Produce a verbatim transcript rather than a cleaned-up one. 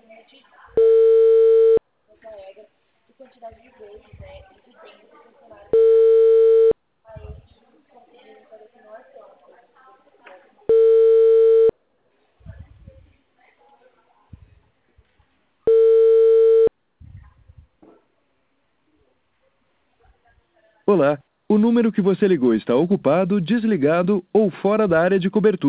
Olá, o número que você ligou está ocupado, desligado ou fora da área de cobertura.